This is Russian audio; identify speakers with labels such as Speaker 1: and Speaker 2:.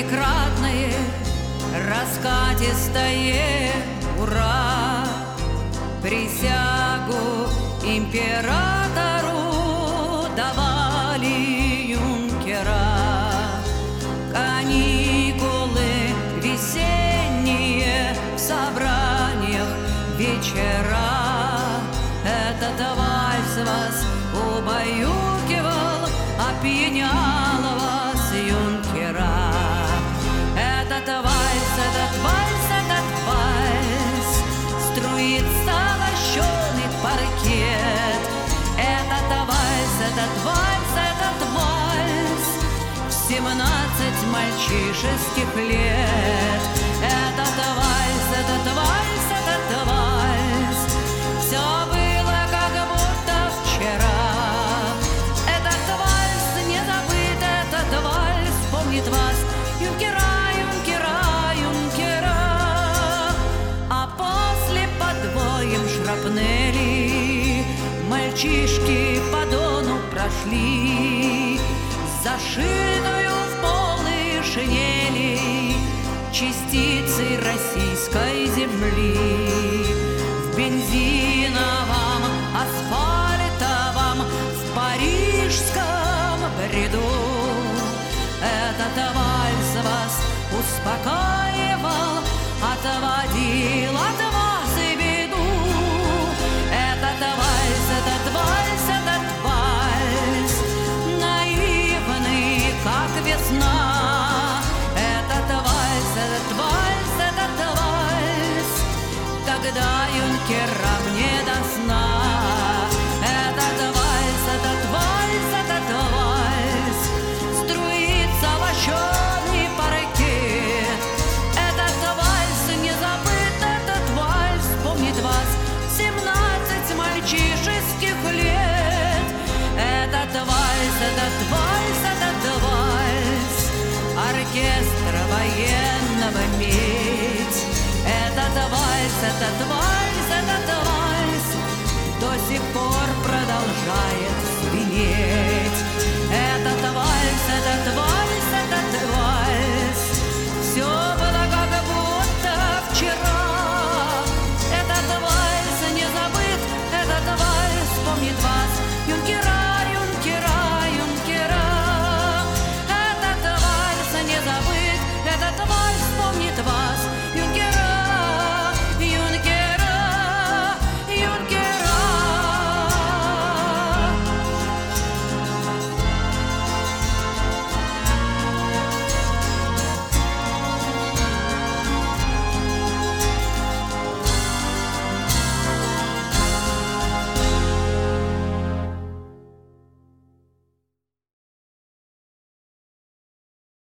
Speaker 1: трикратное раскатистое ура, присягу императору давали юнкера. Каникулы весенние в собраниях вечера. Этот вальс вас убаюкивал, опьянял вас, юнкера. Этот вальс, этот вальс, этот вальс, струится лощеный паркет. Этот вальс, этот вальс, этот вальс, в 17 мальчишеских лет. Этот вальс, этот вальс, этот вальс, все было как будто вчера. Этот вальс не забыт, этот вальс помнит вас, юнкера, юнкера, юнкера. А после подвоем шрапнели мальчишки по дону прошли, зашитую в полые шинели частицы российской земли. В бензиновом, асфальтовом, в парижском бреду этот вальс вас успокаивал, отводил от вас и беду. Этот вальс, этот вальс, этот вальс, наивный, как весна. Этот вальс, этот вальс, этот вальс, когда юнкерам не до сна. Этот вальс, этот вальс, этот вальс, струится лощеный паркет. Этот вальс не забыт, этот вальс помнит вас, 17 мальчишеских лет. Этот вальс, этот вальс, этот вальс, оркестр военного медь. Этот вальс, этот вальс, этот вальс до сих пор продолжает звенеть.